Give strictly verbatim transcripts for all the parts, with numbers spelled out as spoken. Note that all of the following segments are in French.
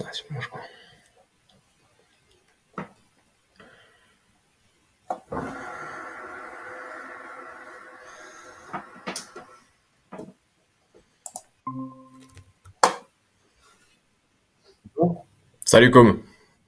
Ouais, c'est bon, je crois. Salut Com,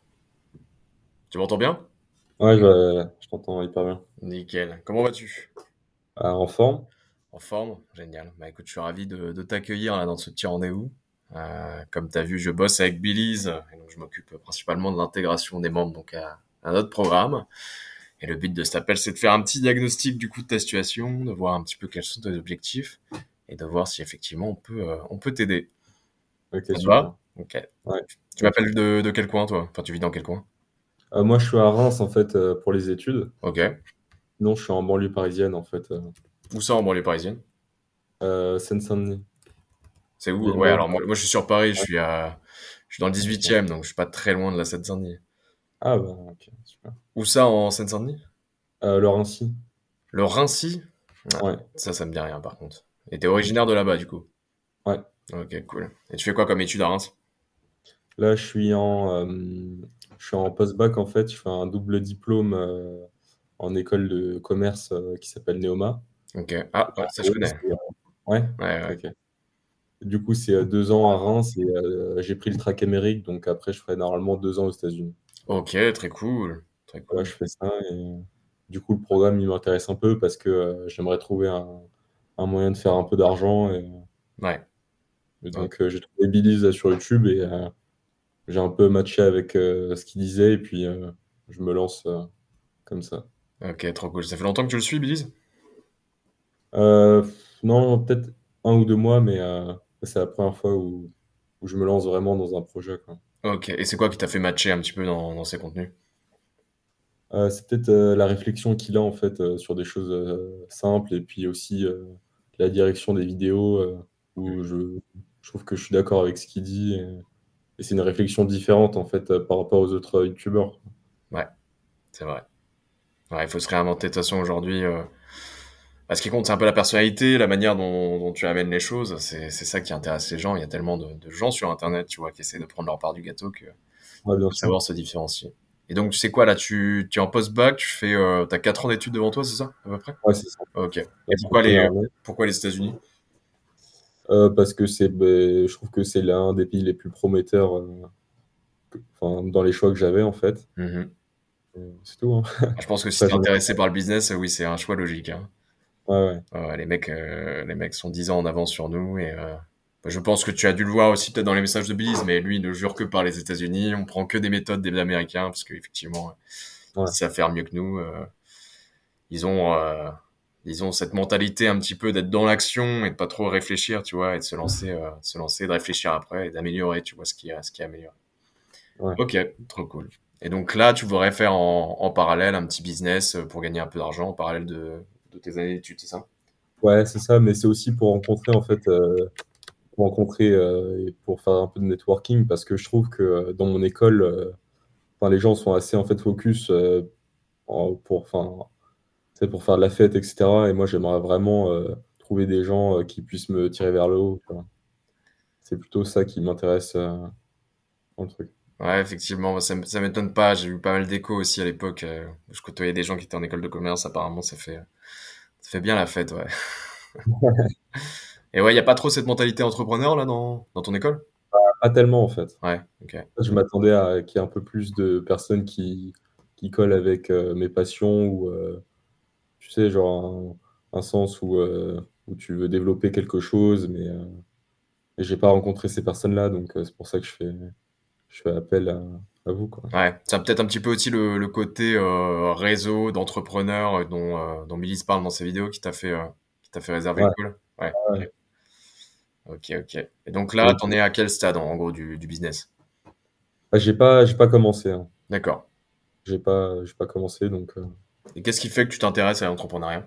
tu m'entends bien? Ouais, je, je t'entends hyper bien. Nickel. Comment vas-tu? Ah, en forme? En forme? Génial. Bah écoute, je suis ravi de, de t'accueillir là dans ce petit rendez-vous. Euh, comme tu as vu, je bosse avec Billy's, et donc je m'occupe principalement de l'intégration des membres donc à, à notre programme. Et le but de cet appel, c'est de faire un petit diagnostic du coup de ta situation, de voir un petit peu quels sont tes objectifs et de voir si effectivement on peut euh, on peut t'aider. Ok, Ça te va? super. Ok. Ouais, Tu ok. m'appelles de, de quel coin toi? Enfin, tu vis dans quel coin? Euh, moi, je suis à Reims, en fait, euh, pour les études. Ok. Non, je suis en banlieue parisienne, en fait. euh, Où ça en banlieue parisienne? euh, Seine-Saint-Denis, C'est où? Ouais, Villemort. alors moi, moi je suis sur Paris, je Ouais, suis à, je suis dans le ok. dix-huitième, donc je suis pas très loin de la Seine-Saint-Denis. Ah, bah, ok, super. Où ça en Seine-Saint-Denis? Euh, Laurency? Le Raincy? Ah, Ouais, ça, ça me dit rien par contre. Et t'es ok. originaire de là-bas du coup? Ouais. Ok, cool. Et tu fais quoi comme étude à Reims? Là, je suis en, euh, je suis en post-bac, en fait. Je fais un double diplôme euh, en école de commerce euh, qui s'appelle Neoma. Ok. Ah, En ouais, ça je gros, connais. c'est- Ouais, Ouais, ouais. ok. Du coup, c'est euh, deux ans à Reims et euh, j'ai pris le track Amérique, donc après, je ferai normalement deux ans aux États-Unis. Ok, très cool. Très Voilà, cool. je fais ça et du coup, le programme, il m'intéresse un peu parce que euh, j'aimerais trouver un, un moyen de faire un peu d'argent et, Ouais. et Ok, donc euh, j'ai trouvé Billy's là, sur YouTube et euh, j'ai un peu matché avec euh, ce qu'il disait et puis euh, je me lance euh, comme ça. ok, trop cool. Ça fait longtemps que tu le suis, Belize? Euh, non, peut-être un ou deux mois, mais euh, c'est la première fois où, où je me lance vraiment dans un projet, quoi. Ok. Et c'est quoi qui t'a fait matcher un petit peu dans, dans ces contenus? Euh, c'est peut-être euh, la réflexion qu'il a en fait euh, sur des choses euh, simples et puis aussi euh, la direction des vidéos euh, où je, je trouve que je suis d'accord avec ce qu'il dit et, et c'est une réflexion différente en fait euh, par rapport aux autres euh, youtubeurs. Ouais, c'est vrai. Ouais, il faut se réinventer de toute façon aujourd'hui. euh, Bah, ce qui compte, c'est un peu la personnalité, la manière dont, dont tu amènes les choses. C'est, c'est ça qui intéresse les gens. Il y a tellement de, de gens sur Internet, tu vois, qui essaient de prendre leur part du gâteau que Ouais, bien faut sûr. savoir se différencier. Et donc, tu sais quoi, là, tu, tu es en post-bac, tu fais, euh, t'as quatre ans d'études devant toi, c'est ça, à peu près? Ouais, c'est ça. Ok. Là, Et c'est la pourquoi les, première année. pourquoi les États-Unis? Euh, parce que c'est, ben, je trouve que c'est l'un des pays les plus prometteurs euh, que- enfin, dans les choix que j'avais en fait. Mhm. Euh, C'est tout, hein. Je pense que si Après, t'es j'en ai... intéressé par le business, euh, oui, c'est un choix logique, hein. Ouais, ouais. Ouais, ouais, les mecs, euh, les mecs sont dix ans en avance sur nous et euh, je pense que tu as dû le voir aussi peut-être dans les messages de Belize, mais lui il ne jure que par les États-Unis. On prend que des méthodes des Américains parce qu'effectivement, ils Ouais. savent faire mieux que nous. euh, ils ont, euh, ils ont cette mentalité un petit peu d'être dans l'action et de pas trop réfléchir, tu vois, et de se lancer, euh, de se lancer, de réfléchir après et d'améliorer, tu vois, ce qui, a- ce qui est amélioré. Ouais. Ok, trop cool. Et donc là, tu voudrais faire en, en parallèle un petit business euh, pour gagner un peu d'argent en parallèle de, de tes années d'études, c'est ça? Ouais, c'est ça, mais c'est aussi pour rencontrer en fait euh, pour rencontrer euh, et pour faire un peu de networking parce que je trouve que euh, dans mon école, euh, enfin, les gens sont assez en fait focus euh, en- pour, enfin, tu sais, pour faire de la fête, et cetera. Et moi, j'aimerais vraiment euh, trouver des gens euh, qui puissent me tirer vers le haut, tu vois. C'est plutôt ça qui m'intéresse euh, dans le truc. Ouais, effectivement, ça, m- ça m'étonne pas. J'ai eu pas mal d'échos aussi à l'époque. euh, je côtoyais des gens qui étaient en école de commerce. Apparemment, ça fait, ça fait bien la fête, ouais. Et ouais, y a pas trop cette mentalité entrepreneur là dans, dans ton école? Pas tellement en fait. Ouais, ok. Je m'attendais à qu'il y ait un peu plus de personnes qui, qui collent avec euh, mes passions ou euh, tu sais, genre un, un sens où, euh, où tu veux développer quelque chose, mais euh, et j'ai pas rencontré ces personnes-là, donc euh, c'est pour ça que je fais, je fais appel à, à vous, quoi. Ouais, ça a peut-être un petit peu aussi le, le côté euh, réseau d'entrepreneurs euh, dont, euh, dont Billy parle dans ses vidéos qui t'a fait, euh, qui t'a fait réserver Ouais, le call. Ouais, ouais. ok, ok. Ok. Et donc là, Et t'en es à quel stade en, en gros du, du business? ah, j'ai pas, j'ai pas commencé, hein. D'accord. J'ai pas, j'ai pas commencé, donc. euh, Et qu'est-ce qui fait que tu t'intéresses à l'entrepreneuriat?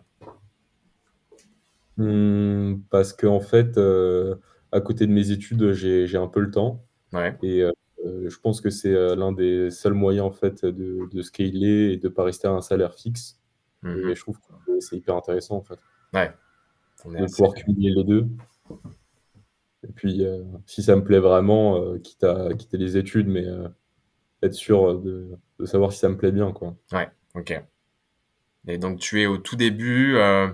hmm, parce que en fait, euh, à côté de mes études, j'ai, j'ai un peu le temps Ouais. et euh, euh, je pense que c'est euh, l'un des seuls moyens en fait de, de scaler et de pas rester à un salaire fixe. Mhm. Et je trouve que c'est hyper intéressant en fait Ouais. On est de assez. pouvoir cumuler les deux. Et puis, euh, si ça me plaît vraiment, euh, quitte à quitter les études, mais euh, être sûr de, de savoir si ça me plaît bien, quoi. Ouais, ok. Et donc tu es au tout début, euh,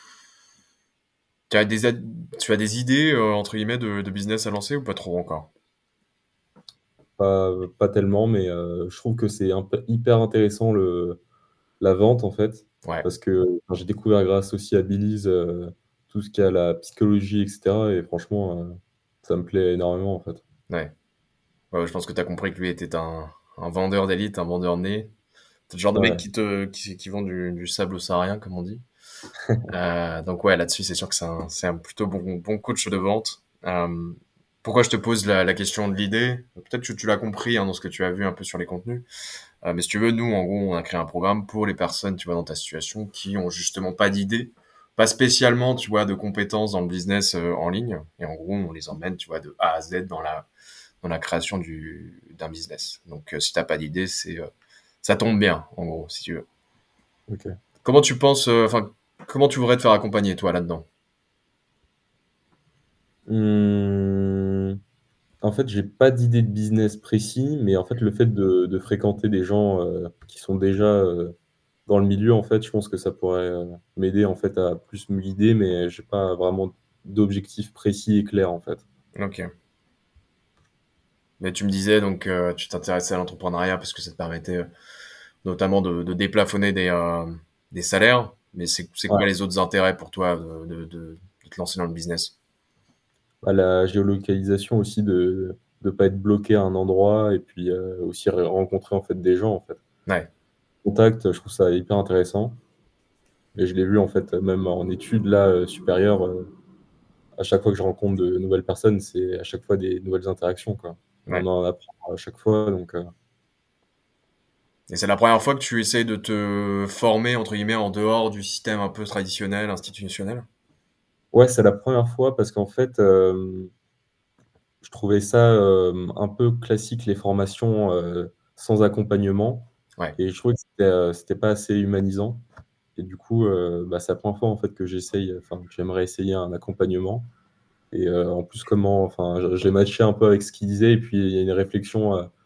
tu as des, ad- tu as des idées, euh, entre guillemets, de, de business à lancer ou pas trop encore? Pas, pas tellement, mais euh, je trouve que c'est un peu hyper intéressant le, la vente, en fait, Ouais, parce que enfin, j'ai découvert grâce aussi à Billy's euh, tout ce qui a la psychologie, et cetera. Et franchement, euh, ça me plaît énormément, en fait. ouais. Ouais, je pense que tu as compris que lui était un, un vendeur d'élite, un vendeur né. C'est le genre de mec Ouais, qui te, qui, qui vend du, du sable saharien, comme on dit. Euh, donc ouais, là-dessus, c'est sûr que c'est un, c'est un plutôt bon, bon coach de vente. Euh, pourquoi je te pose la, la question de l'idée? Peut-être que tu l'as compris hein, dans ce que tu as vu un peu sur les contenus. Euh, mais si tu veux, nous, en gros, on a créé un programme pour les personnes, tu vois, dans ta situation, qui ont justement pas d'idée, pas spécialement, tu vois, de compétences dans le business euh, en ligne. Et en gros, on les emmène, tu vois, de A à Z dans la, dans la création du, d'un business. Donc, euh, si t'as pas d'idée, c'est, euh, ça tombe bien, en gros, si tu veux. ok. Comment tu penses, euh, enfin, comment tu voudrais te faire accompagner, toi, là-dedans? Hum, En fait, j'ai pas d'idée de business précis, mais en fait, le fait de, de fréquenter des gens euh, qui sont déjà euh, dans le milieu, en fait, je pense que ça pourrait euh, m'aider en fait à plus me guider, mais j'ai pas vraiment d'objectif précis et clair en fait. Ok. Mais tu me disais, donc, euh, tu t'intéressais à l'entrepreneuriat parce que ça te permettait euh, notamment de, de déplafonner des, euh, des salaires. Mais c'est, c'est Ouais. quoi les autres intérêts pour toi de, de, de, de te lancer dans le business? À la géolocalisation aussi de ne pas être bloqué à un endroit et puis euh, aussi re- rencontrer en fait des gens en fait. Ouais, Contact, je trouve ça hyper intéressant et je l'ai vu en fait même en études là euh, supérieures. Euh, à chaque fois que je rencontre de nouvelles personnes, c'est à chaque fois des nouvelles interactions quoi. On ouais. en apprend à chaque fois donc. euh, Et c'est la première fois que tu essayes de te former, entre guillemets, en dehors du système un peu traditionnel, institutionnel? Ouais, c'est la première fois parce qu'en fait, euh, je trouvais ça euh, un peu classique, les formations euh, sans accompagnement. Ouais, Et je trouvais que c'était euh, c'était pas assez humanisant. Et du coup, euh, bah, c'est la première fois en fait que j'essaye, enfin, que j'aimerais essayer un accompagnement. Et euh, en plus, comment, enfin, je- j'ai matché un peu avec ce qu'il disait. Et puis, il y a une réflexion euh,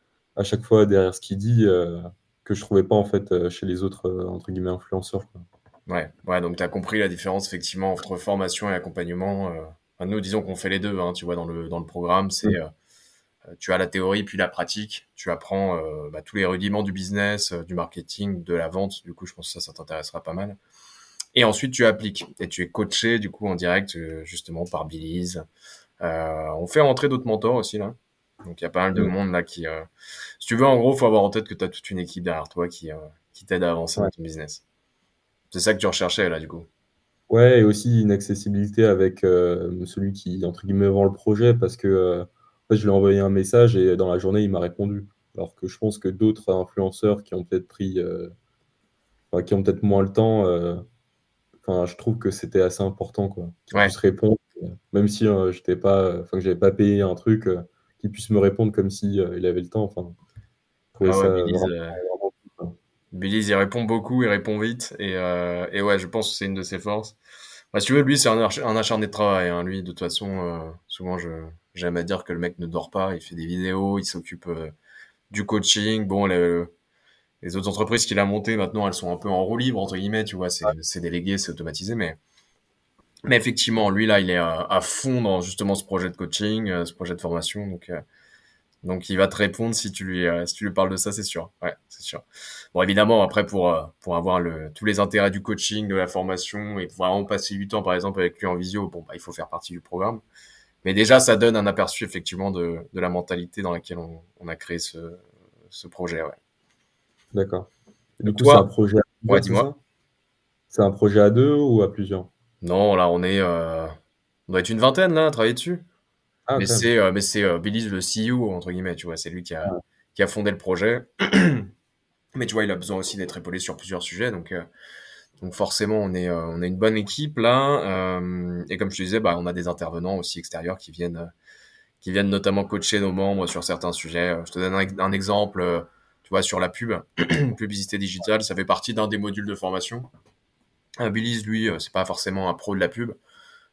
à chaque fois derrière ce qu'il dit euh, que je trouvais pas en fait euh, chez les autres, euh, entre guillemets, influenceurs, quoi. ouais, ouais. Donc, tu as compris la différence, effectivement, entre formation et accompagnement. Euh, enfin, nous, disons qu'on fait les deux, hein, tu vois, dans le, dans le programme. C'est, Mm. euh, tu as la théorie puis la pratique. Tu apprends euh, bah, tous les rudiments du business, euh, du marketing, de la vente. Du coup, je pense que ça, ça t'intéressera pas mal. Et ensuite, tu appliques. Et tu es coaché, du coup, en direct, euh, justement, par Billy's. Euh, on fait rentrer d'autres mentors aussi, là. Donc, il y a pas mal de Mm. monde, là, qui... euh, Si tu veux, en gros, faut avoir en tête que tu as toute une équipe derrière toi qui, euh, qui t'aide à avancer dans Ouais. ton business. C'est ça que tu recherchais, là, du coup. Ouais, et aussi une accessibilité avec euh, celui qui, entre guillemets, vend le projet, parce que euh, en fait, je lui ai envoyé un message et dans la journée, il m'a répondu. Alors que je pense que d'autres influenceurs qui ont peut-être pris, euh, enfin, qui ont peut-être moins le temps, euh, enfin, je trouve que c'était assez important, quoi, qu'il Ouais. puisse répondre, euh, même si euh, j'étais pas, euh, enfin, que j'avais pas payé un truc, euh, qu'il puisse me répondre comme si euh, il avait le temps. Enfin, je trouvais Ah ça ouais, Billy's, vraiment, euh, vraiment cool, quoi. Billy's, il répond beaucoup, il répond vite. Et, euh, et ouais, je pense que c'est une de ses forces. Bah, si tu veux, lui, c'est un, ach- un acharné de travail, hein. Lui, de toute façon, euh, souvent, je, j'aime à dire que le mec ne dort pas. Il fait des vidéos, il s'occupe euh, du coaching. Bon, le, les autres entreprises qu'il a montées, maintenant, elles sont un peu en roue libre, entre guillemets, tu vois, c'est, c'est délégué, c'est automatisé, mais, mais effectivement, lui, là, il est à, à fond dans justement ce projet de coaching, euh, ce projet de formation, donc, euh, donc il va te répondre si tu lui, euh, si tu lui parles de ça, c'est sûr. Ouais, c'est sûr. Bon, évidemment, après, pour, euh, pour avoir le, tous les intérêts du coaching, de la formation, et pour vraiment passer du temps, par exemple, avec lui en visio, bon, bah, il faut faire partie du programme. Mais déjà, ça donne un aperçu, effectivement, de, de la mentalité dans laquelle on, on a créé ce, ce projet, ouais. D'accord. Et du Donc coup, c'est un toi, projet à ouais, plusieurs, c'est dis-moi. ça? C'est un projet à deux ou à plusieurs? Non, là, on est, euh, on doit être une vingtaine, là, à travailler dessus. Ah, Mais quand même. c'est, euh, mais c'est euh, Billy, le C E O, entre guillemets, tu vois, c'est lui qui a, Ouais. qui a fondé le projet. Mais tu vois, il a besoin aussi d'être épaulé sur plusieurs sujets, donc, euh, donc forcément, on est, euh, on est une bonne équipe là. Euh, et comme je te disais, bah, on a des intervenants aussi extérieurs qui viennent, euh, qui viennent notamment coacher nos membres sur certains sujets. Euh, Je te donne un, un exemple, euh, tu vois, sur la pub, publicité digitale, ça fait partie d'un des modules de formation. Euh, Billy's, lui, euh, c'est pas forcément un pro de la pub,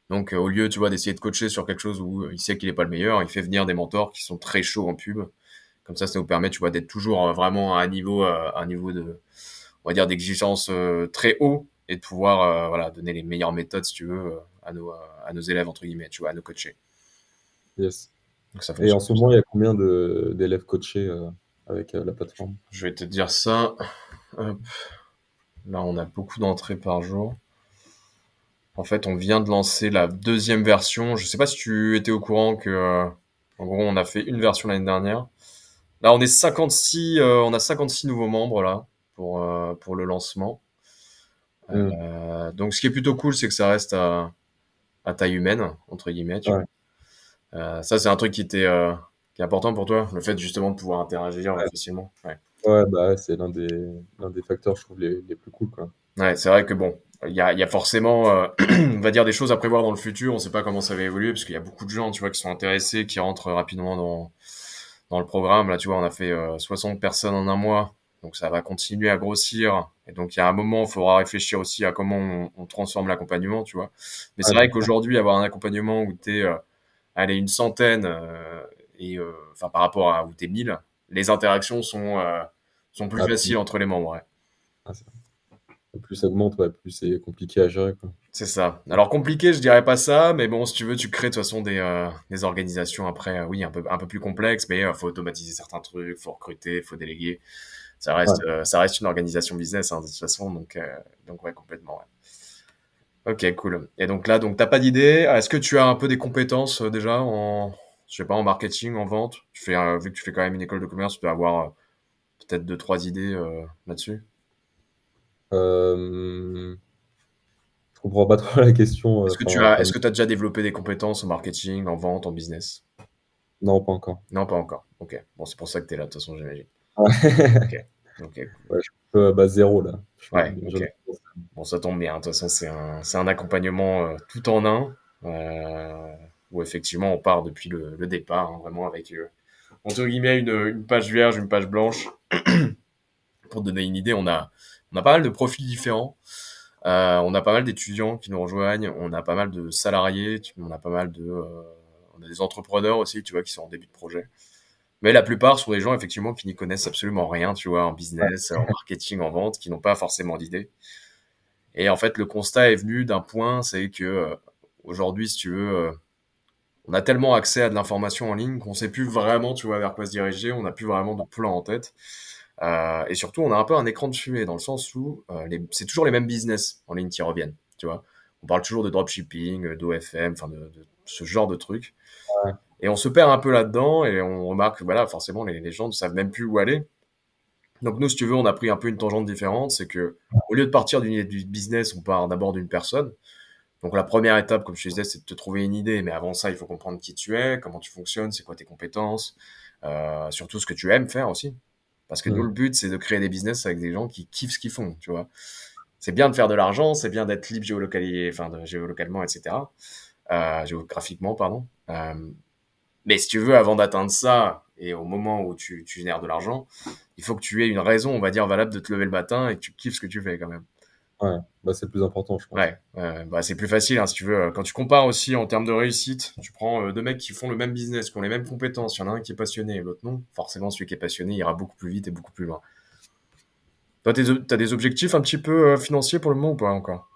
Donc, euh, au lieu, tu vois, d'essayer de coacher sur quelque chose où euh, il sait qu'il est pas le meilleur, il fait venir des mentors qui sont très chauds en pub. Comme ça, ça nous permet, tu vois, d'être toujours euh, vraiment à un niveau, euh, à un niveau de, on va dire, d'exigence euh, très haut et de pouvoir, euh, voilà, donner les meilleures méthodes, si tu veux, euh, à nos, euh, à nos élèves, entre guillemets, tu vois, à nos coachés. Yes. Donc, ça Et en fonctionne ce comme ça. moment, il y a combien de d'élèves coachés euh, avec euh, la plateforme? Je vais te dire ça. Hop. Là, on a beaucoup d'entrées par jour. En fait, on vient de lancer la deuxième version. Je sais pas si tu étais au courant que, euh, en gros, on a fait une version l'année dernière. Là, on est cinquante-six, euh, on a cinquante-six nouveaux membres là pour euh, pour le lancement. Hmm. Euh, donc, ce qui est plutôt cool, c'est que ça reste à, à taille humaine entre guillemets, tu Ouais. vois. Euh, ça, c'est un truc qui était euh, qui est important pour toi, le fait justement de pouvoir interagir euh, Ouais, facilement. Ouais. ouais, bah ouais, c'est l'un des l'un des facteurs, je trouve, les, les plus cool, quoi. Ouais, c'est vrai que bon, il y a, il y a forcément, euh, on va dire, des choses à prévoir dans le futur. On sait pas comment ça va évoluer parce qu'il y a beaucoup de gens, tu vois, qui sont intéressés, qui rentrent rapidement dans dans le programme. Là, tu vois, on a fait euh, soixante personnes en un mois, donc ça va continuer à grossir. Et donc, il y a un moment, il faudra réfléchir aussi à comment on, on transforme l'accompagnement, tu vois. Mais Ouais, c'est bien vrai sûr. qu'aujourd'hui, avoir un accompagnement où t'es, euh, allez, une centaine, euh, et euh, enfin par rapport à où t'es mille, les interactions sont euh, sont plus Ah, plus, faciles entre les membres. Ouais. ah, c'est- plus ça augmente, ouais, plus c'est compliqué à gérer, quoi. C'est ça. Alors compliqué, je dirais pas ça, mais bon, si tu veux, tu crées de toute façon des, euh, des organisations après, euh, oui, un peu, un peu plus complexes, mais euh, faut automatiser certains trucs, faut recruter, faut déléguer. Ça reste, Ouais. euh, ça reste une organisation business, hein, de toute façon, donc, euh, donc ouais, complètement. Ouais. Ok, cool. Et donc là, donc t'as pas d'idée. Est-ce que tu as un peu des compétences euh, déjà en, je sais pas, en marketing, en vente? Tu fais, euh, vu que tu fais quand même une école de commerce, tu peux avoir euh, peut-être deux, trois idées euh, là-dessus. Euh, je comprends pas trop la question. euh, Est-ce que tu Enfin, as, est-ce comme... que tu as déjà développé des compétences en marketing, en vente, en business? Non, pas encore. Non, pas encore. Ok. Bon, c'est pour ça que t'es là, de toute façon, j'imagine. Ouais. Ok. Ok, cool. Ouais, je suis un peu à base zéro, là. Je Ouais, suis ok. jeune. Bon, ça tombe bien. De toute façon, c'est un, c'est un accompagnement euh, tout en un, euh, où effectivement, on part depuis le, le départ, hein, vraiment avec, euh, entre guillemets, une, une page vierge, une page blanche. Pour te donner une idée, on a, on a pas mal de profils différents. Euh, on a pas mal d'étudiants qui nous rejoignent. On a pas mal de salariés. On a pas mal de, euh, on a des entrepreneurs aussi, tu vois, qui sont en début de projet. Mais la plupart sont des gens effectivement qui n'y connaissent absolument rien, tu vois, en Ouais. business, en marketing, en vente, qui n'ont pas forcément d'idées. Et en fait, le constat est venu d'un point, c'est que euh, aujourd'hui, si tu veux, euh, on a tellement accès à de l'information en ligne qu'on sait plus vraiment, tu vois, vers quoi se diriger. On n'a plus vraiment de plan en tête. Euh, et surtout, on a un peu un écran de fumée dans le sens où euh, les- c'est toujours les mêmes business en ligne qui reviennent, tu vois. On parle toujours de dropshipping, d'O F M, enfin de, de ce genre de trucs. Et on se perd un peu là-dedans et on remarque que voilà, forcément, les, les gens ne savent même plus où aller. Donc nous, si tu veux, on a pris un peu une tangente différente, c'est que au lieu de partir d'une idée du business, on part d'abord d'une personne. Donc la première étape, comme je te disais, c'est de te trouver une idée, mais avant ça, il faut comprendre qui tu es, comment tu fonctionnes, c'est quoi tes compétences, euh, surtout ce que tu aimes faire aussi. Parce que nous, Hmm. le but, c'est de créer des business avec des gens qui kiffent ce qu'ils font, tu vois. C'est bien de faire de l'argent, c'est bien d'être libre géolocalisé, enfin, de, géolocalement, et cetera. Euh, géographiquement, pardon. Euh, mais si tu veux, avant d'atteindre ça, et au moment où tu, tu génères de l'argent, il faut que tu aies une raison, on va dire, valable de te lever le matin et que tu kiffes ce que tu fais quand même. Ouais. Bah, c'est le plus important, je pense. Ouais, euh, bah c'est plus facile, hein, si tu veux. Quand tu compares aussi en termes de réussite, tu prends euh, deux mecs qui font le même business, qui ont les mêmes compétences. Il y en a un qui est passionné et l'autre non. Forcément, celui qui est passionné ira beaucoup plus vite et beaucoup plus loin. Toi, t'es- t'as des objectifs un petit peu euh, financiers pour le moment ou pas encore?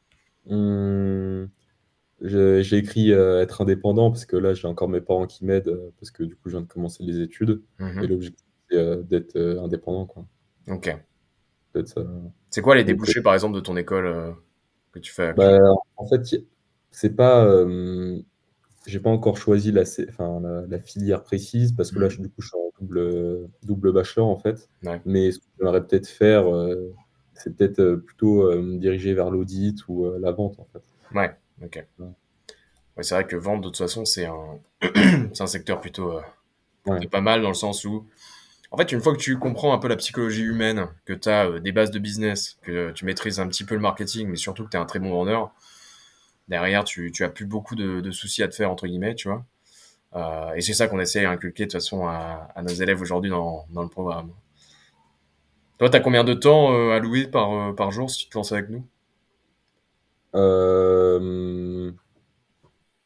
Hmm. Je- J'ai écrit euh, être indépendant parce que là, j'ai encore mes parents qui m'aident euh, parce que du coup, je viens de commencer les études. Et Mhm. l'objectif, c'est euh, d'être euh, indépendant, quoi. Ok. Peut-être ça. C'est quoi les Et peut- débouchés, par exemple, de ton école euh, que tu fais bah, actuellement? en fait, y- c'est pas. euh, j'ai pas encore choisi la, sé- enfin, la, la filière précise parce que là, Mhm. je- du coup, je suis en double, double bachelor en fait. Ouais. Mais ce que j'aimerais peut-être faire, euh, c'est peut-être euh, plutôt euh, me diriger vers l'audit ou euh, la vente en fait. Ouais. Ok. Ouais. Ouais, c'est vrai que vendre, de toute façon, c'est un, c'est un secteur plutôt, euh, Ouais. plutôt pas mal dans le sens où en fait, une fois que tu comprends un peu la psychologie humaine, que tu as des bases de business, que tu maîtrises un petit peu le marketing, mais surtout que tu es un très bon vendeur, derrière, tu, tu as plus beaucoup de, de soucis à te faire, entre guillemets, tu vois. Euh, et c'est ça qu'on essaie d'inculquer de toute façon à, à nos élèves aujourd'hui dans, dans le programme. Toi, tu as combien de temps euh, à louer par, euh, par jour si tu te lances avec nous? Euh,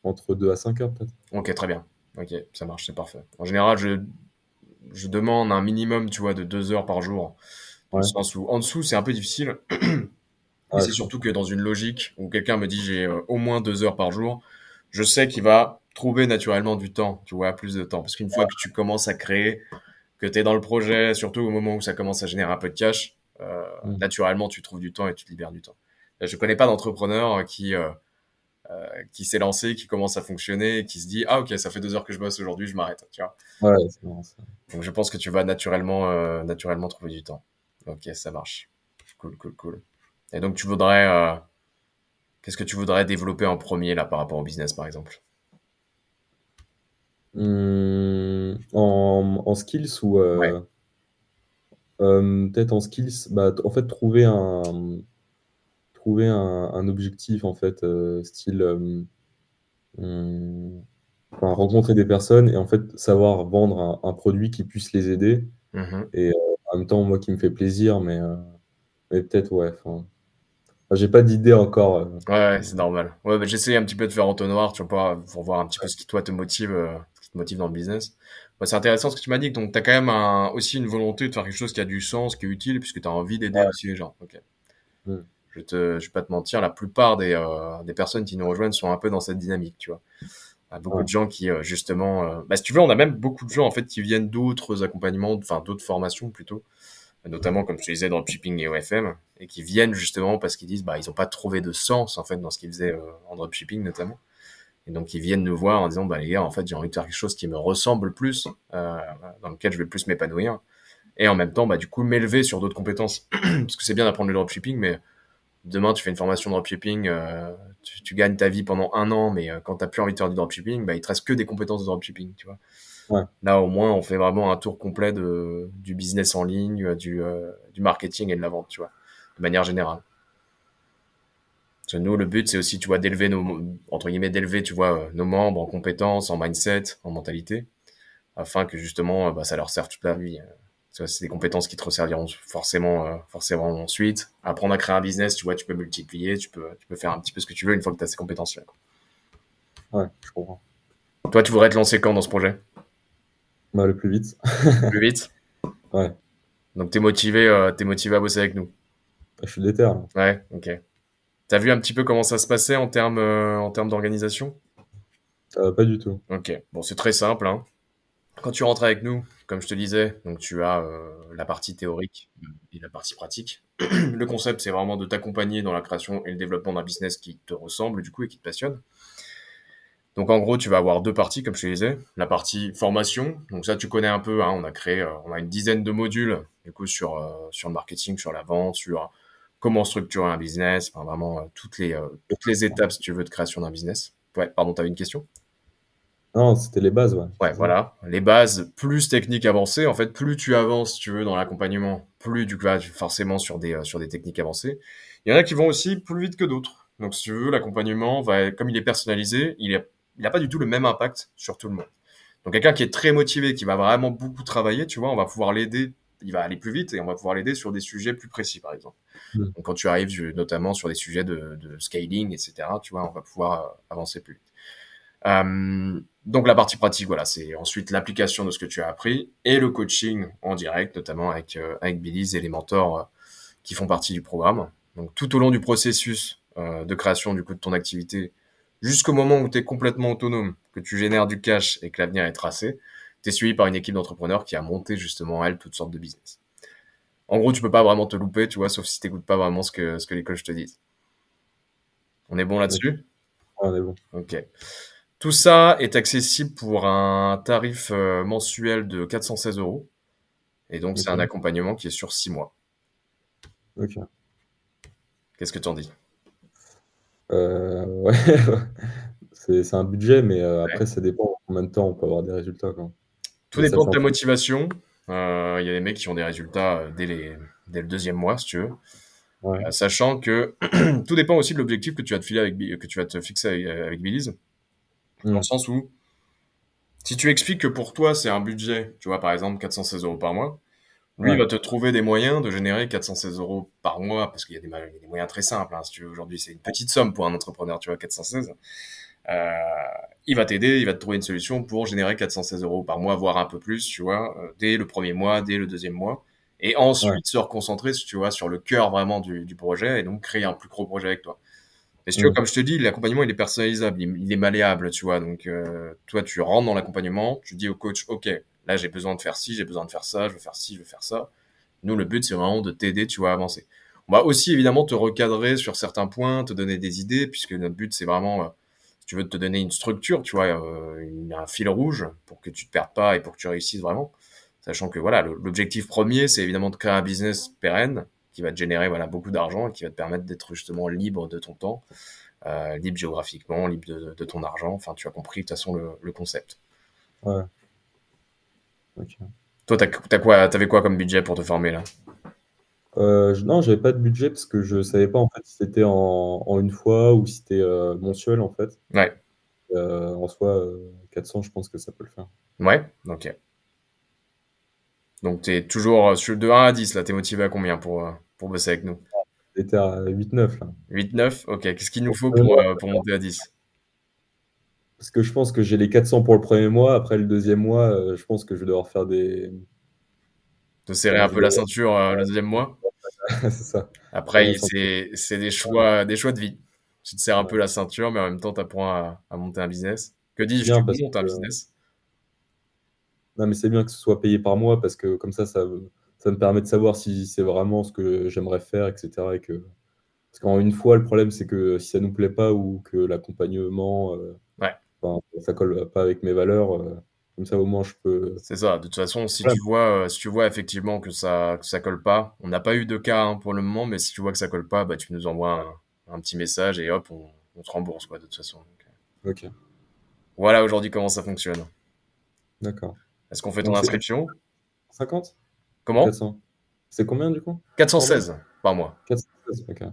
entre deux à cinq heures peut-être. Ok, très bien. Ok, ça marche, c'est parfait. En général, je, je demande un minimum, tu vois, de deux heures par jour. Dans le Ouais, sens où en dessous, c'est un peu difficile. Et ouais, c'est je surtout comprends. que dans une logique où quelqu'un me dit j'ai euh, au moins deux heures par jour, je sais qu'il va trouver naturellement du temps, tu vois, plus de temps. Parce qu'une fois que tu commences à créer, que tu es dans le projet, surtout au moment où ça commence à générer un peu de cash, euh, Mm. naturellement, tu trouves du temps et tu te libères du temps. Je connais pas d'entrepreneur qui, euh, euh, qui s'est lancé, qui commence à fonctionner, et qui se dit ah ok, ça fait deux heures que je bosse aujourd'hui, je m'arrête, tu vois. Ouais, c'est marrant, ça. Donc je pense que tu vas naturellement, euh, naturellement trouver du temps. Ok, ça marche. Cool, cool, cool. Et donc tu voudrais, euh, qu'est-ce que tu voudrais développer en premier là par rapport au business par exemple? Hum, en, en skills ou Ouais. euh, euh, peut-être en skills, bah, t- en fait, trouver un, trouver un, un objectif, en fait, euh, style, euh, hum, enfin, rencontrer des personnes et en fait, savoir vendre un, un produit qui puisse les aider. Mhm. Et euh, en même temps, moi, qui me fait plaisir, mais, euh, mais peut-être, ouais, enfin, enfin, j'ai pas d'idée encore. euh, Ouais, ouais, euh, c'est normal. Ouais, bah, j'essaie un petit peu de faire entonnoir, tu vois, pour voir un petit peu ce qui toi te motive, euh, ce qui te motive dans le business. Bah, c'est intéressant ce que tu m'as dit. Donc, t'as quand même un, aussi une volonté de faire quelque chose qui a du sens, qui est utile, puisque t'as envie d'aider ouais, aussi les gens. Ok. hum, Je te, je vais pas te mentir, la plupart des, euh, des personnes qui nous rejoignent sont un peu dans cette dynamique, tu vois. Il y a beaucoup ouais, de gens qui, euh, justement, euh, bah, si tu veux, on a même beaucoup de gens, en fait, qui viennent d'autres accompagnements, enfin, d'autres formations, plutôt, notamment, comme je te disais, dans le shipping et O F M, et qui viennent, justement, parce qu'ils disent, bah, ils ont pas trouvé de sens, en fait, dans ce qu'ils faisaient, euh, en dropshipping, notamment. Et donc, ils viennent nous voir en disant, bah, les gars, en fait, j'ai envie de faire quelque chose qui me ressemble plus, euh, dans lequel je vais plus m'épanouir. Et en même temps, bah, du coup, m'élever sur d'autres compétences. Parce que c'est bien d'apprendre le dropshipping, mais demain, tu fais une formation de dropshipping, euh, tu, tu gagnes ta vie pendant un an, mais euh, quand t'as plus envie de faire du dropshipping, bah, il te reste que des compétences de dropshipping, tu vois. ouais. Là, au moins, on fait vraiment un tour complet de, du business en ligne, euh, du, euh, du marketing et de la vente, tu vois, de manière générale. Parce que nous, le but, c'est aussi, tu vois, d'élever nos, entre guillemets, d'élever, tu vois, euh, nos membres en compétences, en mindset, en mentalité, afin que justement, euh, bah, ça leur serve toute la vie. Euh, Tu vois, c'est des compétences qui te resserviront forcément, euh, forcément ensuite. Apprendre à créer un business, tu vois, tu peux multiplier, tu peux, tu peux faire un petit peu ce que tu veux une fois que tu as ces compétences-là, quoi. Ouais, je comprends. Toi, tu voudrais te lancer quand dans ce projet? Bah, le plus vite. Plus vite? Ouais, Donc, t'es motivé, euh, t'es motivé à bosser avec nous. je suis déter, là. Ouais, ok. T'as vu un petit peu comment ça se passait en termes, euh, en termes d'organisation? Euh, pas du tout. Ok. Bon, c'est très simple, hein. Quand tu rentres avec nous, comme je te disais, donc tu as euh, la partie théorique et la partie pratique. Le concept, c'est vraiment de t'accompagner dans la création et le développement d'un business qui te ressemble, du coup, et qui te passionne. Donc, en gros, tu vas avoir deux parties, comme je te disais. La partie formation. Donc, ça, tu connais un peu, hein. On a créé, euh, on a une dizaine de modules, du coup, sur, euh, sur le marketing, sur la vente, sur comment structurer un business, enfin, vraiment, euh, toutes les, euh, toutes les étapes, si tu veux, de création d'un business. Ouais, pardon, t'avais une question? Non, c'était les bases, ouais, Ouais, c'est ça. voilà. Les bases plus techniques avancées. En fait, plus tu avances, si tu veux, dans l'accompagnement, plus tu vas forcément sur des, euh, sur des techniques avancées. Il y en a qui vont aussi plus vite que d'autres. Donc, si tu veux, l'accompagnement va, comme il est personnalisé, il est, il n'a pas du tout le même impact sur tout le monde. Donc, quelqu'un qui est très motivé, qui va vraiment beaucoup travailler, tu vois, on va pouvoir l'aider. Il va aller plus vite et on va pouvoir l'aider sur des sujets plus précis, par exemple. Mm. Donc, quand tu arrives, je- notamment sur des sujets de, de scaling, et cetera, tu vois, on va pouvoir euh, avancer plus vite. Euh, donc la partie pratique, voilà, c'est ensuite l'application de ce que tu as appris et le coaching en direct, notamment avec euh, avec Billy's et les mentors euh, qui font partie du programme. Donc tout au long du processus euh, de création du coup de ton activité, jusqu'au moment où tu es complètement autonome, que tu génères du cash et que l'avenir est tracé, tu es suivi par une équipe d'entrepreneurs qui a monté justement elle toutes sortes de business. En gros, tu peux pas vraiment te louper, tu vois, sauf si t'écoutes pas vraiment ce que ce que les coachs te disent. On est bon Ok, là-dessus? ouais, on est bon. Ok. Tout ça est accessible pour un tarif euh, mensuel de quatre cent seize euros. Et donc, c'est un Ok, accompagnement qui est sur six mois. ok. Qu'est-ce que tu en dis? Euh, ouais, c'est c'est un budget, mais euh, Ouais. après, ça dépend en combien de temps on peut avoir des résultats, quoi. Tout Mais ça, dépend c'est de en ta fond. motivation. Euh, Il y a des mecs qui ont des résultats euh, dès, les, dès le deuxième mois, si tu veux. Ouais, Euh, sachant que tout dépend aussi de l'objectif que tu vas te filer avec, Bi- que tu vas te fixer avec, euh, avec Billy's. Dans le mm, sens où, si tu expliques que pour toi, c'est un budget, tu vois, par exemple, quatre cent seize euros par mois, lui, il ouais, va te trouver des moyens de générer quatre cent seize euros par mois, parce qu'il y a des, ma- il y a des moyens très simples, hein, si tu veux. Aujourd'hui, c'est une petite somme pour un entrepreneur, tu vois, quatre cent seize. euh, il va t'aider, il va te trouver une solution pour générer quatre cent seize euros par mois, voire un peu plus, tu vois, euh, dès le premier mois, dès le deuxième mois. Et Ouais. ensuite se reconcentrer, tu vois, sur le cœur vraiment du, du projet et donc créer un plus gros projet avec toi. Et si tu veux, Mm. comme je te dis, l'accompagnement, il est personnalisable, il, il est malléable, tu vois. Donc, euh, toi, tu rentres dans l'accompagnement, tu dis au coach, OK, là, j'ai besoin de faire ci, j'ai besoin de faire ça, je veux faire ci, je veux faire ça. Nous, le but, c'est vraiment de t'aider, tu vois, à avancer. On va aussi, évidemment, te recadrer sur certains points, te donner des idées, puisque notre but, c'est vraiment, euh, si tu veux, te donner une structure, tu vois, euh, une- un fil rouge pour que tu te perdes pas et pour que tu réussisses vraiment. Sachant que, voilà, le- l'objectif premier, c'est évidemment de créer un business pérenne qui va te générer, voilà, beaucoup d'argent et qui va te permettre d'être justement libre de ton temps, euh, libre géographiquement, libre de, de ton argent. Enfin, tu as compris de toute façon le, le concept. Ouais. Ok. Toi, t'as, t'as quoi, t'avais quoi comme budget pour te former là? Euh, je- non, j'avais pas de budget parce que je savais pas en fait si c'était en, en une fois ou si c'était euh, mensuel en fait. Ouais, Euh, en soi, euh, quatre cents, je pense que ça peut le faire. ouais, ok. Donc, t'es toujours euh, sur de un à dix là, t'es motivé à combien pour, euh, pour bosser avec nous? J'étais à huit neuf là. Huit, neuf. Ok. Qu'est-ce qu'il nous Pour faut le premier pour, mois, euh, pour monter à dix? parce que je pense que j'ai les quatre cents pour le premier mois. Après le deuxième mois, euh, je pense que je vais devoir faire des. Te serrer Enfin, un je peu vais la devoir. ceinture euh, le deuxième mois? C'est ça. Faire Après, la il- ceinture. c'est, c'est des choix, des choix de vie. Tu te serres un peu Ouais. la ceinture, mais en même temps, t'apprends à, à monter un business. Que C'est dis-je, bien tu parce montes un que. business. Non, mais c'est bien que ce soit payé par mois parce que comme ça, ça, ça me permet de savoir si c'est vraiment ce que j'aimerais faire, et cetera. Et que. Parce qu'en une fois, le problème, c'est que si ça nous plaît pas ou que l'accompagnement, euh, Ouais. enfin, ça colle pas avec mes valeurs, euh, comme ça, au moins, je peux. C'est ça. De toute façon, si Voilà. tu vois, euh, si tu vois effectivement que ça, que ça colle pas, on n'a pas eu de cas hein, pour le moment, mais si tu vois que ça colle pas, bah tu nous envoies un, un petit message et hop, on, on te rembourse quoi. De toute façon. Donc, euh, Ok, voilà aujourd'hui comment ça fonctionne. d'accord. Est-ce qu'on fait ton Donc, c'est inscription? cinquante ou Comment? quatre cents? C'est combien du coup par mois? quatre cent seize par mois. quatre cent seize, ok.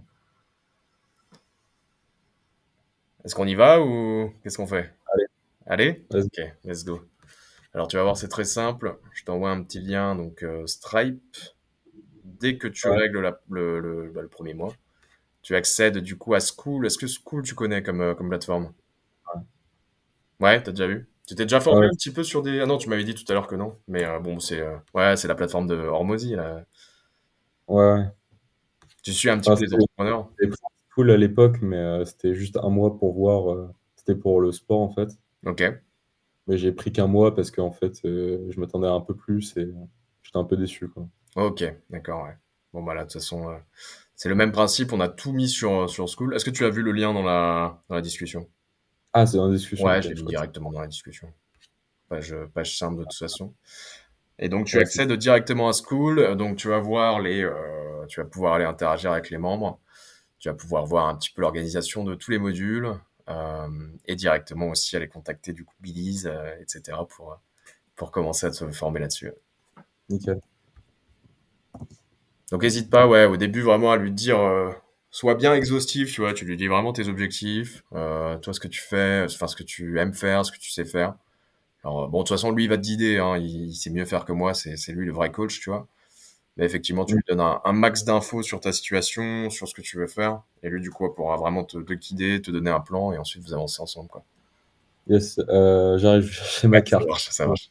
Est-ce qu'on y va ou qu'est-ce qu'on fait? Allez, Allez? vas-y. Ok, let's go. Alors tu vas voir, c'est très simple. Je t'envoie un petit lien, donc euh, Stripe. Dès que tu Ouais, règles la- le, le, bah, le premier mois, tu accèdes du coup à School. Est-ce que School tu connais comme, euh, comme plateforme? ouais. Ouais, t'as déjà vu? Tu t'es déjà Ouais, formé ouais, un petit peu sur des... Ah non, tu m'avais dit tout à l'heure que non. Mais euh, bon, c'est euh, ouais, c'est la plateforme de Hormozy, là. ouais. Tu suis un petit Enfin, peu les c'était entrepreneurs? c'était cool à l'époque, mais euh, c'était juste un mois pour voir. euh, C'était pour le sport en fait. Ok. Mais j'ai pris qu'un mois parce qu'en fait, euh, je m'attendais à un peu plus et j'étais un peu déçu, quoi. Ok, d'accord, ouais. Bon, bah là, de toute façon, euh, c'est le même principe. On a tout mis sur, euh, sur School. Est-ce que tu as vu le lien dans la, dans la discussion? Ah, c'est dans la discussion, Ouais, ok. je l'ai Je mis crois que c'est. directement dans la discussion. Page, page simple de toute façon. Et donc, tu Ouais, c'est. accèdes directement à School. Euh, Donc, tu vas voir les, euh, tu vas pouvoir aller interagir avec les membres. Tu vas pouvoir voir un petit peu l'organisation de tous les modules euh, et directement aussi aller contacter du coup Billy's, euh, et cetera pour, pour commencer à te former là-dessus. Nickel. Donc n'hésite pas, ouais, au début vraiment à lui dire, euh, sois bien exhaustif, tu vois, tu lui dis vraiment tes objectifs, euh, toi ce que tu fais, enfin ce que tu aimes faire, ce que tu sais faire. Alors bon, de toute façon lui il va te guider, hein, il, il sait mieux faire que moi, c'est c'est lui le vrai coach, tu vois. Mais effectivement, tu Mm. lui donnes un, un max d'infos sur ta situation, sur ce que tu veux faire, et lui du coup pourra vraiment te, te guider, te donner un plan, et ensuite vous avancez ensemble, quoi. Yes, euh, j'arrive chez Ouais, ma ça carte. marche, ça marche.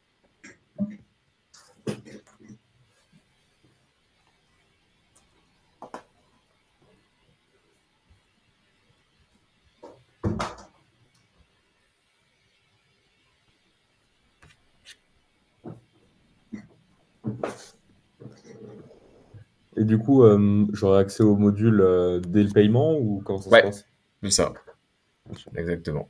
Et du coup, euh, j'aurai accès au module euh, dès le paiement ou comment ça se Ouais, passe? c'est ça, Ok. exactement.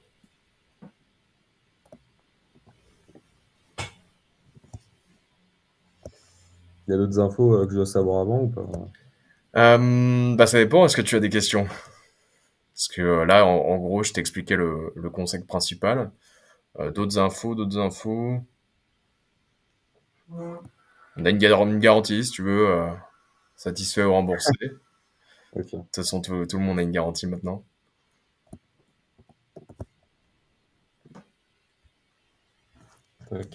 Il y a d'autres infos euh, que je dois savoir avant ou pas? Euh, bah ça dépend, est-ce que tu as des questions? Parce que euh, là, en, en gros, je t'expliquais le, le concept principal. Euh, d'autres infos, d'autres infos. On a une, gar- une garantie, si tu veux, euh, satisfait ou remboursé. De toute Ok. façon, tout, tout le monde a une garantie maintenant. Tac.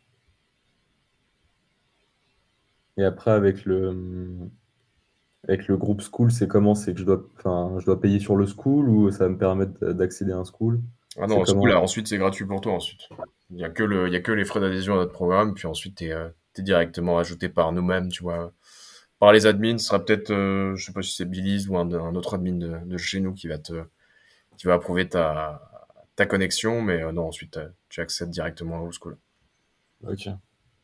Et après, avec le, avec le groupe school, c'est comment? C'est que je dois, enfin, je dois payer sur le school ou ça va me permettre d'accéder à un school? Ah C'est non, School, comment? là, ensuite, c'est gratuit pour toi, ensuite. Il y a que le, il y a que les frais d'adhésion à notre programme, puis ensuite, t'es, euh, t'es directement ajouté par nous-mêmes, tu vois. Par les admins, ce sera peut-être, euh, je sais pas si c'est Billy's ou un, un autre admin de, de chez nous qui va te, qui va approuver ta, ta connexion, mais euh, non, ensuite, euh, tu accèdes directement au School. Ok.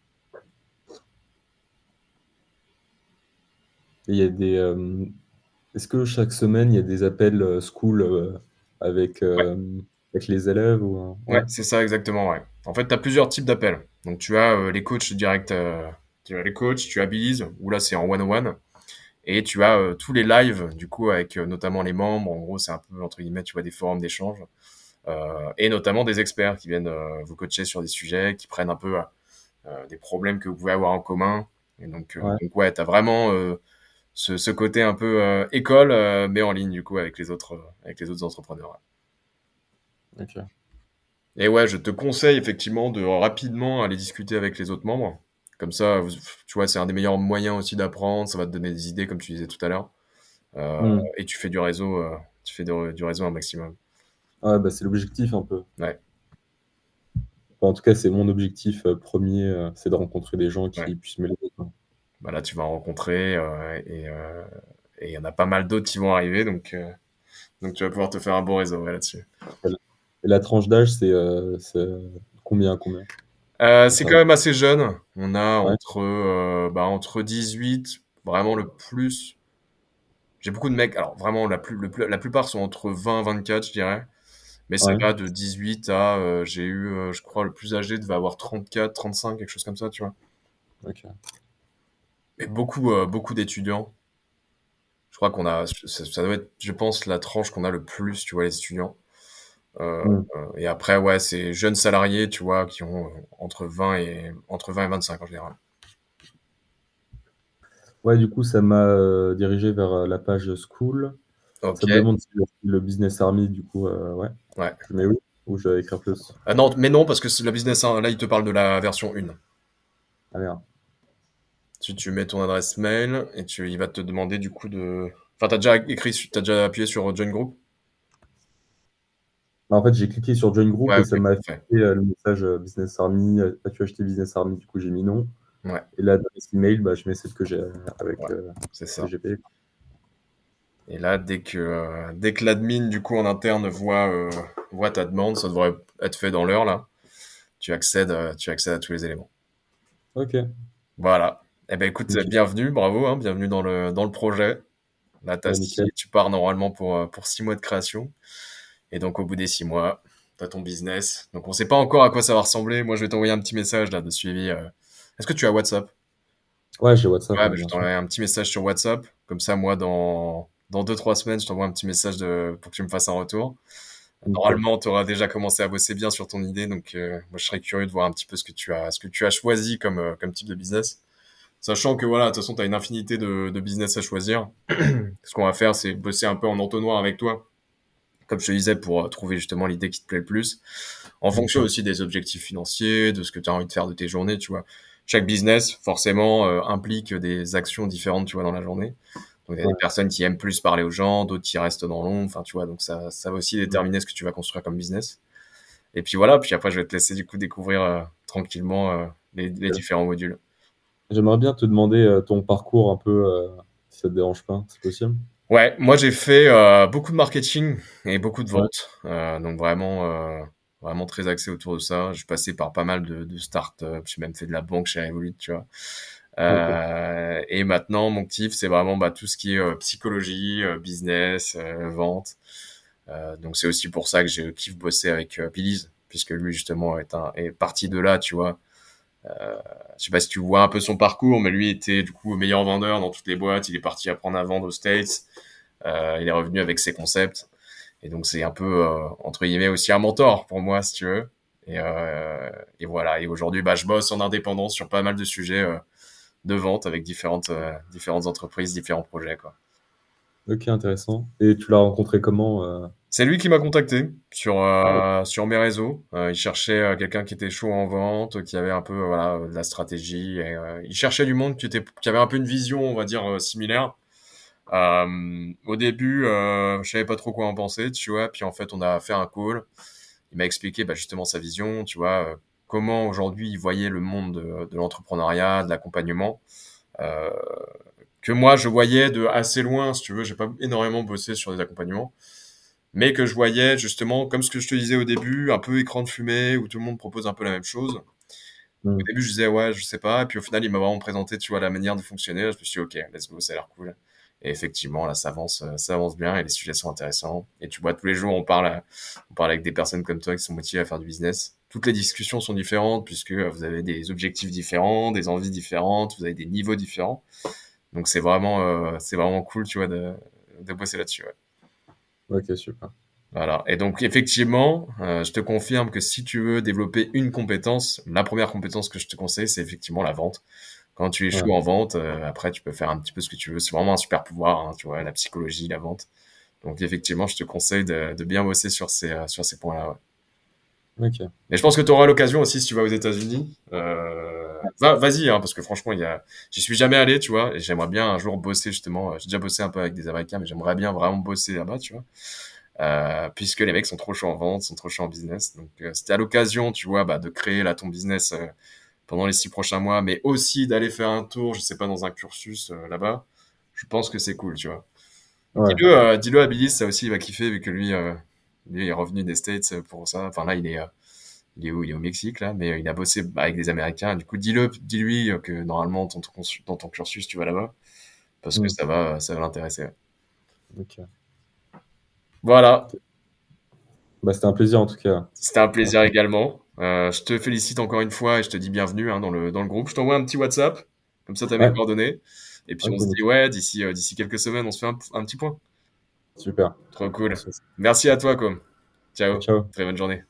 Et il y a des, euh, est-ce que chaque semaine, il y a des appels euh, school euh, avec, Ouais, euh, avec les élèves ou, euh, ouais, ouais, c'est ça exactement, ouais. En fait, tu as plusieurs types d'appels. Donc, tu as euh, les coachs direct, euh, tu as les coachs, tu as Billy's, où là, c'est en one-on-one. Et tu as euh, tous les lives, du coup, avec euh, notamment les membres. En gros, c'est un peu, entre guillemets, tu vois, des forums d'échange. Euh, et notamment des experts qui viennent euh, vous coacher sur des sujets, qui prennent un peu euh, des problèmes que vous pouvez avoir en commun. Et donc, euh, ouais, donc ouais, t'as vraiment euh, ce, ce côté un peu euh, école, euh, mais en ligne, du coup, avec les autres, euh, avec les autres entrepreneurs. ok. Et ouais, je te conseille effectivement de rapidement aller discuter avec les autres membres. Comme ça, vous- tu vois, c'est un des meilleurs moyens aussi d'apprendre. Ça va te donner des idées, comme tu disais tout à l'heure. Euh, Hmm. et tu fais du réseau, euh, tu fais de- du réseau un maximum. Ouais, bah, c'est l'objectif un peu. Ouais, Enfin, en tout cas, c'est mon objectif euh, premier, euh, c'est de rencontrer des gens ouais. qui puissent m'aider, quoi. Bah là, tu vas en rencontrer euh, et euh, et il y en a pas mal d'autres qui vont arriver, donc euh, donc tu vas pouvoir te faire un bon réseau ouais, là-dessus. Et la tranche d'âge, c'est euh, c'est combien, combien? Euh, Pour c'est quand savoir. même assez jeune. On a Ouais, entre euh, bah, entre dix-huit, vraiment le plus. J'ai beaucoup de mecs. Alors vraiment, la plus, le plus- la plupart sont entre vingt et vingt-quatre, je dirais. Mais ça ouais, va de dix-huit à, euh, j'ai eu, euh, je crois, le plus âgé devait avoir trente-quatre, trente-cinq, quelque chose comme ça, tu vois. ok. Mais beaucoup, euh, beaucoup d'étudiants. Je crois qu'on a, ça, ça doit être, je pense, la tranche qu'on a le plus, tu vois, les étudiants. Euh, Hmm. euh, et après, ouais, c'est jeunes salariés, tu vois, qui ont euh, entre vingt et entre vingt et vingt-cinq en général. Ouais, du coup, ça m'a euh, dirigé vers euh, la page School. Ok, Ça me demande si le le Business Army, du coup, euh, ouais. ouais. Je mets oui ou je dois écrire plus? Ah non, mais non, parce que c'est la business, hein, là, il te parle de la version un. Ah merde. Si tu mets ton adresse mail et tu, il va te demander du coup de. Enfin, t'as déjà écrit, t'as déjà appuyé sur Join Group? Bah, en fait, j'ai cliqué sur Join Group Ouais, et ok, ça m'a affiché parfait. euh, le message euh, Business Army. euh, As-tu acheté Business Army? Du coup, j'ai mis non. Ouais, Et l'adresse email, bah, je mets celle que j'ai euh, avec ouais, euh, c'est que ça. j'ai payé. Et là, dès que, euh, dès que l'admin du coup en interne voit, euh, voit ta demande, ça devrait être fait dans l'heure là. Tu accèdes, euh, tu accèdes à tous les éléments. Ok, Voilà. Eh ben écoute, nickel. bienvenue, bravo, hein, bienvenue dans le dans le projet. Là, t'as Ouais, nickel. six- tu pars normalement pour euh, pour six mois de création. Et donc, au bout des six mois, tu as ton business. Donc, on sait pas encore à quoi ça va ressembler. Moi, je vais t'envoyer un petit message là de suivi. euh. Est-ce que tu as WhatsApp? Ouais, j'ai WhatsApp, Ouais, ouais, bah, je vais bien sûr. t'envoyer un petit message sur WhatsApp. Comme ça, moi, dans, dans deux, trois semaines, je t'envoie un petit message de... pour que tu me fasses un retour. Nickel. Normalement, tu auras déjà commencé à bosser bien sur ton idée. Donc, euh, moi, je serais curieux de voir un petit peu ce que tu as, ce que tu as choisi comme, euh, comme type de business. Sachant que voilà, de toute façon, tu as une infinité de, de business à choisir. Ce qu'on va faire, c'est bosser un peu en entonnoir avec toi, comme je te disais, pour euh, trouver justement l'idée qui te plaît le plus. En fonction Ok. aussi des objectifs financiers, de ce que tu as envie de faire de tes journées, tu vois. Chaque business, forcément, euh, implique des actions différentes, tu vois, dans la journée. Donc, il y a des Ouais, personnes qui aiment plus parler aux gens, d'autres qui restent dans l'ombre, enfin, tu vois, donc ça, ça va aussi ouais. déterminer ce que tu vas construire comme business. Et puis voilà, puis après, je vais te laisser du coup découvrir euh, tranquillement euh, les, les différents modules. J'aimerais bien te demander euh, ton parcours un peu, euh, si ça te dérange pas, c'est possible? Ouais, moi j'ai fait euh, beaucoup de marketing et beaucoup de Ouais, ventes, euh, donc vraiment, euh, vraiment très axé autour de ça. Je suis passé par pas mal de, de startups, j'ai même fait de la banque chez Revolut, tu vois. ok. Euh, et maintenant, mon kiff, c'est vraiment bah, tout ce qui est euh, psychologie, euh, business, euh, vente. Euh, donc c'est aussi pour ça que j'ai kiff bosser avec euh, Billy's, puisque lui justement est, un, est parti de là, tu vois. Je sais pas si tu vois un peu son parcours, mais lui était du coup meilleur vendeur dans toutes les boîtes. Il est parti apprendre à vendre aux States. Euh, il est revenu avec ses concepts. Et donc c'est un peu euh, entre guillemets aussi un mentor pour moi, si tu veux. Et, euh, et voilà. Et aujourd'hui, bah, je bosse en indépendance sur pas mal de sujets euh, de vente avec différentes euh, différentes entreprises, différents projets, quoi. Ok, intéressant. Et tu l'as rencontré comment euh C'est lui qui m'a contacté sur Ah, ok. euh, sur mes réseaux. Euh, il cherchait euh, quelqu'un qui était chaud en vente, qui avait un peu euh, voilà de la stratégie. Et, euh, il cherchait du monde qui était qui avait un peu une vision, on va dire euh, similaire. Euh, au début, euh, je savais pas trop quoi en penser, tu vois. Puis en fait, on a fait un call. il m'a expliqué bah, justement sa vision, tu vois, euh, comment aujourd'hui il voyait le monde de, de l'entrepreneuriat, de l'accompagnement, euh, que moi je voyais de assez loin, si tu veux, j'ai pas énormément bossé sur des accompagnements, mais que je voyais justement, comme ce que je te disais au début, un peu écran de fumée, où tout le monde propose un peu la même chose. Au Mm. début, je disais, ouais, je sais pas. Et puis au final, il m'a vraiment présenté, tu vois, la manière de fonctionner. Je me suis dit, ok, let's go, ça a l'air cool. Et effectivement, là, ça avance, euh, ça avance bien et les sujets sont intéressants. Et tu vois, tous les jours, on parle, à- on parle avec des personnes comme toi qui sont motivées à faire du business. Toutes les discussions sont différentes puisque euh, vous avez des objectifs différents, des envies différentes, vous avez des niveaux différents. Donc c'est vraiment, euh, c'est vraiment cool, tu vois, de, de bosser là-dessus. Ouais. Ok, super. Voilà. Et donc, effectivement, euh, je te confirme que si tu veux développer une compétence, la première compétence que je te conseille, c'est effectivement la vente. Quand tu Ouais, échoues en vente, euh, après, tu peux faire un petit peu ce que tu veux. C'est vraiment un super pouvoir, hein, tu vois, la psychologie, la vente. Donc, effectivement, je te conseille de, de bien bosser sur ces, euh, sur ces points-là. Ouais. ok. Mais je pense que tu auras l'occasion aussi si tu vas aux États-Unis. Euh, va, vas-y, hein, parce que franchement, il y a, j'y suis jamais allé, tu vois, et j'aimerais bien un jour bosser justement. J'ai déjà bossé un peu avec des Américains, mais j'aimerais bien vraiment bosser là-bas, tu vois. Euh, puisque les mecs sont trop chauds en vente, sont trop chauds en business. Donc, euh, si t'as l'occasion, tu vois, bah, de créer là ton business euh, pendant les six prochains mois, mais aussi d'aller faire un tour, je sais pas, dans un cursus euh, là-bas, je pense que c'est cool, tu vois. Ouais, Dis-le, euh, dis-le à Billy, ça aussi, il va kiffer, vu que lui, euh, lui il est revenu des States pour ça. Enfin, là, il est, euh, il est où? Il est au Mexique, là, mais euh, il a bossé bah, avec des Américains. Du coup, dis-le, dis-lui euh, que normalement, dans ton, consu- dans ton cursus, tu vas là-bas, parce que mm, ça va, ça va l'intéresser. ok. Voilà. Bah, c'était un plaisir en tout cas. C'était un plaisir Franchement. également. Euh, je te félicite encore une fois et je te dis bienvenue hein, dans le, dans le groupe. Je t'envoie un petit WhatsApp, comme ça tu as mes Ouais, coordonnées. Et puis on ok, se dit, nickel. ouais, d'ici euh, d'ici quelques semaines, on se fait un, un petit point. Super. Trop On cool. se fait ça. Merci à toi, Com. Ciao. Ciao. Très bonne journée.